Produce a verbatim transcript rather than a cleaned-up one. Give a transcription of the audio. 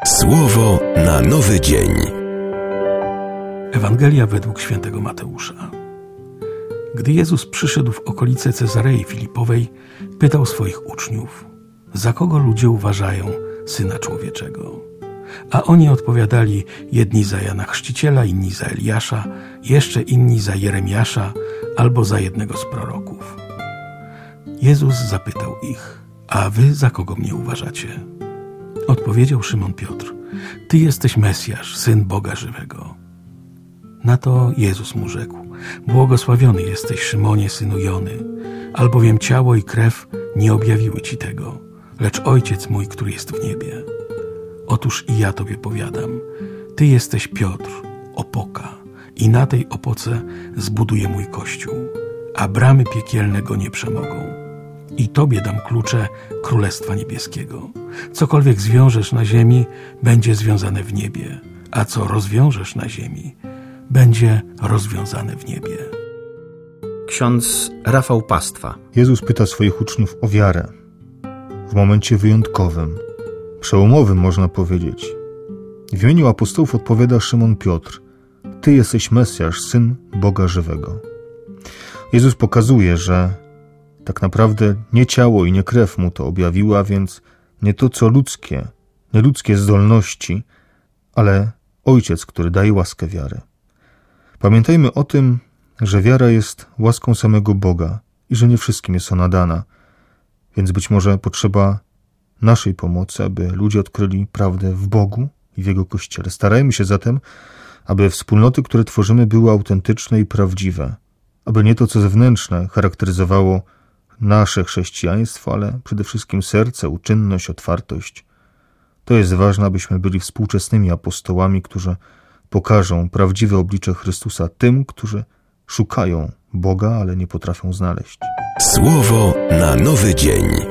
Słowo na nowy dzień. Ewangelia według świętego Mateusza. Gdy Jezus przyszedł w okolice Cezarei Filipowej, pytał swoich uczniów: za kogo ludzie uważają Syna Człowieczego? A oni odpowiadali: jedni za Jana Chrzciciela, inni za Eliasza, jeszcze inni za Jeremiasza albo za jednego z proroków. Jezus zapytał ich: a wy za kogo mnie uważacie? Odpowiedział Szymon Piotr: Ty jesteś Mesjasz, Syn Boga żywego. Na to Jezus mu rzekł: błogosławiony jesteś, Szymonie, synu Jony, albowiem ciało i krew nie objawiły ci tego, lecz Ojciec mój, który jest w niebie. Otóż i ja tobie powiadam, ty jesteś Piotr, opoka, i na tej opoce zbuduję mój Kościół, a bramy piekielne go nie przemogą. I tobie dam klucze Królestwa Niebieskiego. Cokolwiek zwiążesz na ziemi, będzie związane w niebie, a co rozwiążesz na ziemi, będzie rozwiązane w niebie. Ksiądz Rafał Pastwa. Jezus pyta swoich uczniów o wiarę. W momencie wyjątkowym, przełomowym można powiedzieć. W imieniu apostołów odpowiada Szymon Piotr: Ty jesteś Mesjasz, Syn Boga żywego. Jezus pokazuje, że tak naprawdę nie ciało i nie krew mu to objawiły, a więc nie to, co ludzkie, nie ludzkie zdolności, ale Ojciec, który daje łaskę wiary. Pamiętajmy o tym, że wiara jest łaską samego Boga i że nie wszystkim jest ona dana, więc być może potrzeba naszej pomocy, aby ludzie odkryli prawdę w Bogu i w Jego Kościele. Starajmy się zatem, aby wspólnoty, które tworzymy, były autentyczne i prawdziwe, aby nie to, co zewnętrzne, charakteryzowało nasze chrześcijaństwo, ale przede wszystkim serce, uczynność, otwartość. To jest ważne, abyśmy byli współczesnymi apostołami, którzy pokażą prawdziwe oblicze Chrystusa tym, którzy szukają Boga, ale nie potrafią znaleźć. Słowo na nowy dzień.